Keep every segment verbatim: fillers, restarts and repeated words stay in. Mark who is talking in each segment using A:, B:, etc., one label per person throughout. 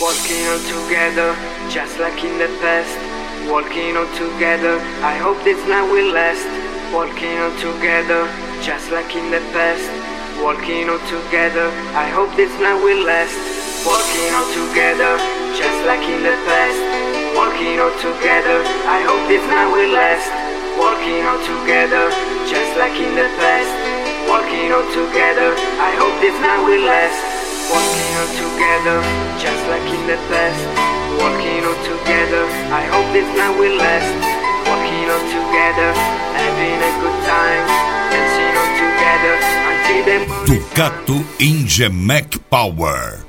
A: Walking all together, just like in the past. Walking all together, I hope this night will last. Walking all together, just like in the past. Walking all together, I hope this night will last. Walking all together, just like in the past. Walking all together, I hope this night will last. Walking all together, just like in the past. Walking all together, I hope this night will last. Walking all together, just like in the past. Walking all together, I hope this night will last. Walking all together, having a good time, dancing all together until the morning.
B: Ducato Inge Mac Power.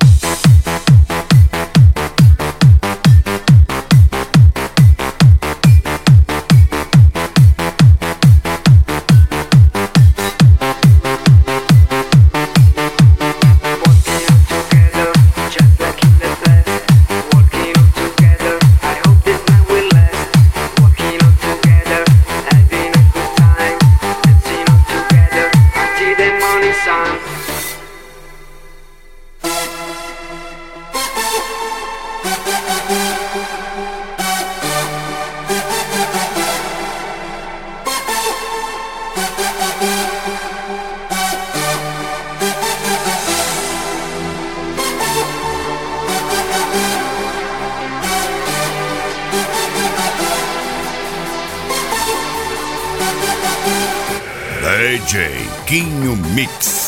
B: D J Quinho Mix.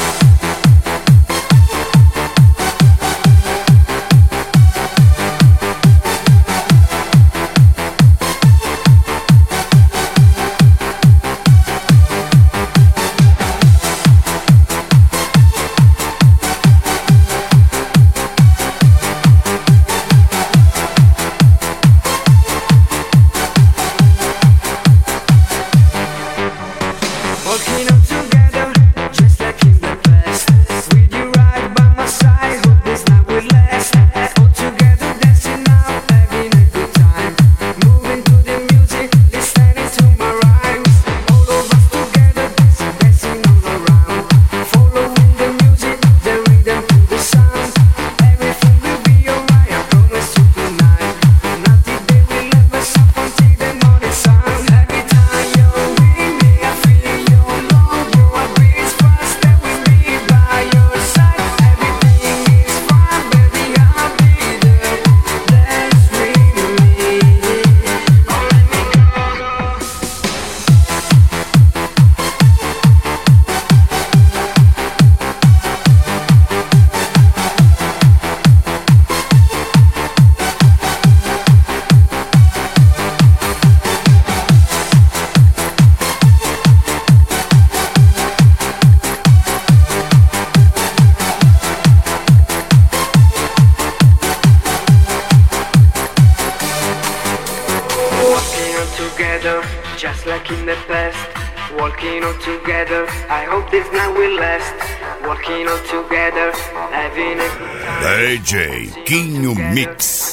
B: Just like in the past, walking all together, I hope this night will last. Walking all together, having a good time. D J Quinho Mix.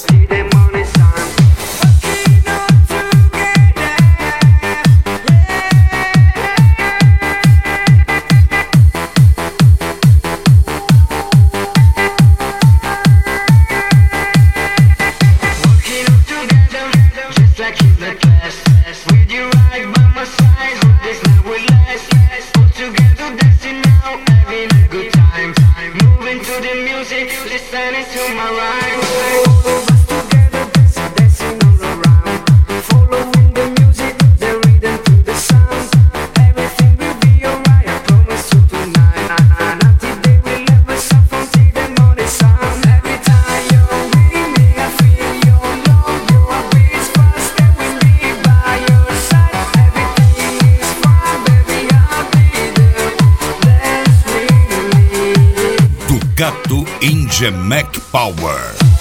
A: Listening to my rhyme.
B: Ducato Inge Mac Power.